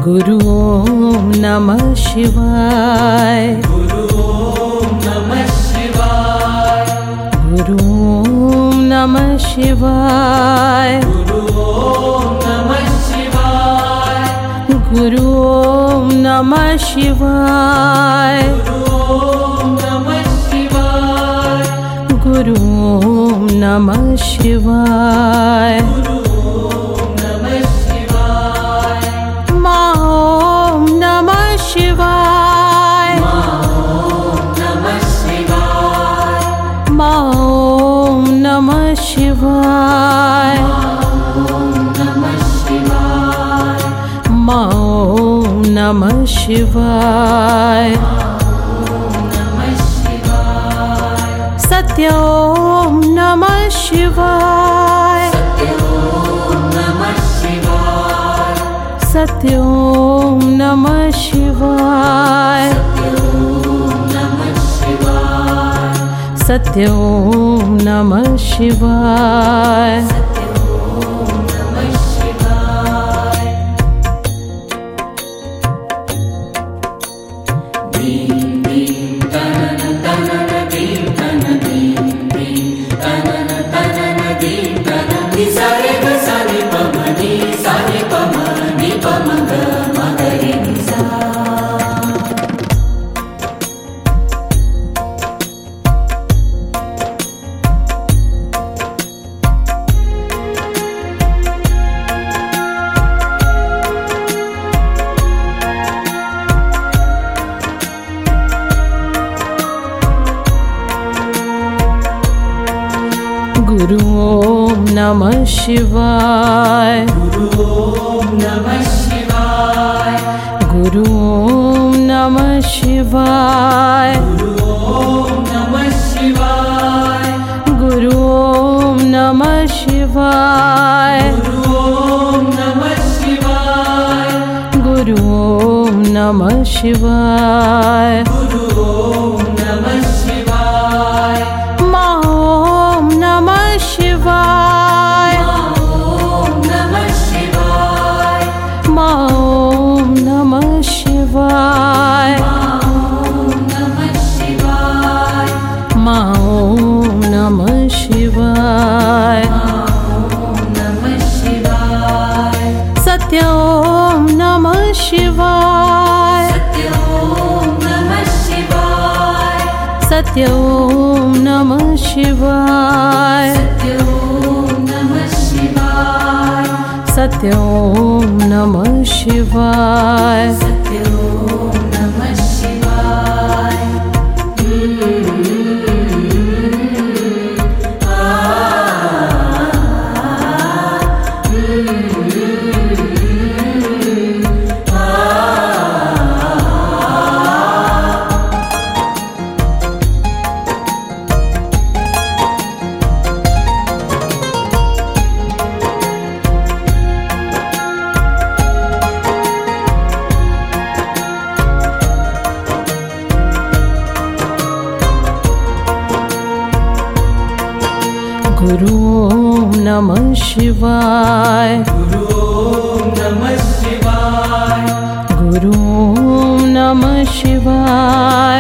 गुरु ओम नमः शिवाय। गुरु ओम नमः शिवाय। गुरु ओम नमः शिवाय। गुरु ओम नमः शिवाय। गुरु ओम नमः शिवाय। गुरु ओम नमः शिवाय। गुरु ओम नमः शिवाय। गुरु ओम नमः शिवाय। माँ ओम नमः शिवाय। माँ ओम नमः शिवाय। सत्य ओम नमः शिवाय। सत्य ओम नमः शिवाय। सत्य ओम नमः शिवाय। गुरु ओम नमः शिवाय। गुरु ओम नमः शिवाय। गुरु ओम नमः शिवाय। गुरु ओम नमः शिवाय। गुरु ओम नमः शिवाय। गुरु ओम नमः शिवाय। माँ ओम नमः शिवाय। माँ ओम नमः शिवाय। माँ ओम नमः शिवाय। सत्य ओम नमः शिवाय। सत्य ओम नमः शिवाय। सत्य ओम नमः शिवाय। गुरु ओम नमः शिवाय। गुरु ओम नमः शिवाय। गुरु ओम नमः शिवाय।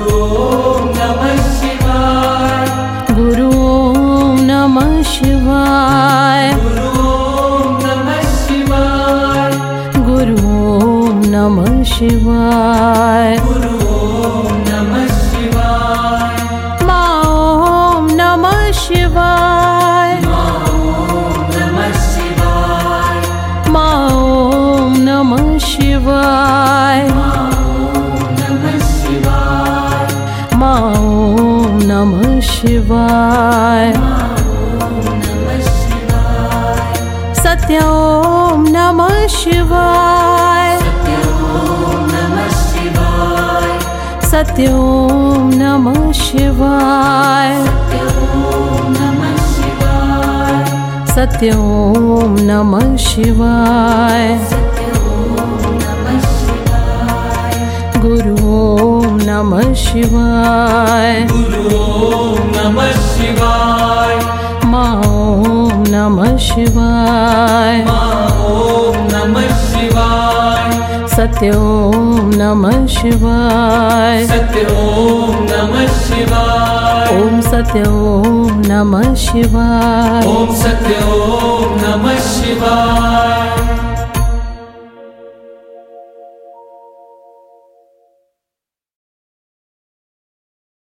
गुरु ओम नमः शिवाय। गुरु ओम नमः शिवाय। गुरु ओम नमः शिवाय। माँ ओम नमः शिवाय। माँ ओम नमः शिवाय। माँ ओम नमः शिवाय। सत्य ओम नमः शिवाय। सत्य ओम नमः शिवाय। सत्य ओम नमः शिवाय। गुरु ओम नमः शिवाय। गुरु ओम नमः शिवाय। माँ ओम नमः शिवाय। माँ ओम नमः शिवाय। सत्य ओम नमः शिवाय। सत्य ओम नमः शिवाय। ओम सत्य ओम नमः शिवाय। ओम सत्य ओम नमः शिवाय।